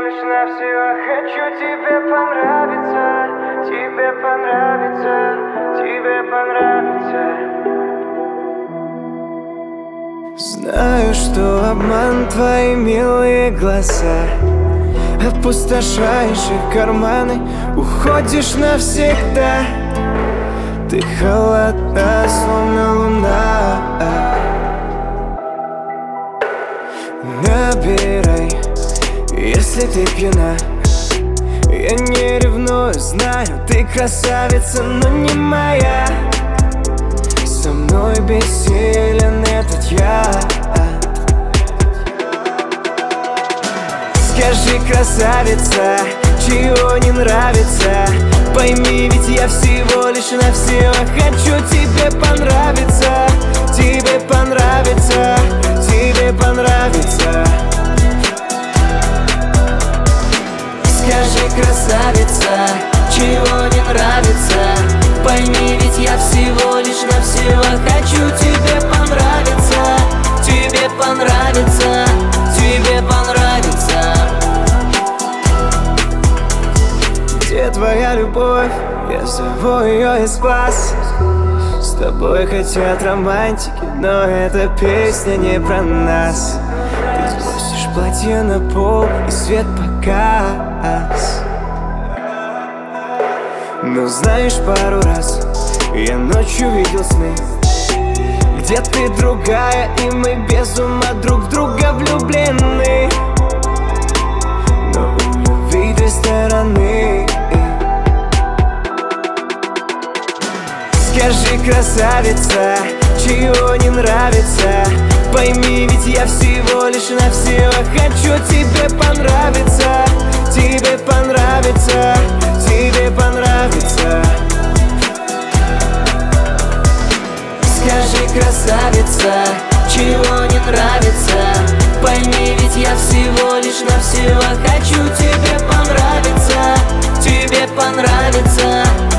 лишь навсего хочу тебе понравиться, тебе понравится, тебе понравится. Знаю, что обман твои милые глаза, опустошаешь их карманы, уходишь навсегда. Ты холодна, словно луна. Набирай, если ты пьяна. Я не ревную, знаю, ты красавица, но не моя. Со мной бессилен этот яд. Скажи, красавица, чего не нравится? Пойми, ведь я всего лишь навсего хочу тебе понравиться, тебе понравится, тебе понравится. Скажи, красавица, чего не нравится? Пойми, ведь я всего лишь навсего хочу тебе понравиться, тебе понравится, тебе понравится. Где твоя любовь? Я зову ее из глаз. С тобой хотят романтики, но эта песня не про нас. Ты сбросишь платье на пол и свет погас. Но знаешь, пару раз я ночью видел сны, где ты другая, и мы без ума друг в друга влюблены. Но у любви две стороны. Скажи, красавица, чего не нравится? Пойми, ведь я всего лишь навсего хочу тебе понравиться, тебе понравится, тебе понравится. Скажи, красавица, чего не нравится? Пойми, ведь я всего лишь навсего хочу тебе понравиться, тебе понравится.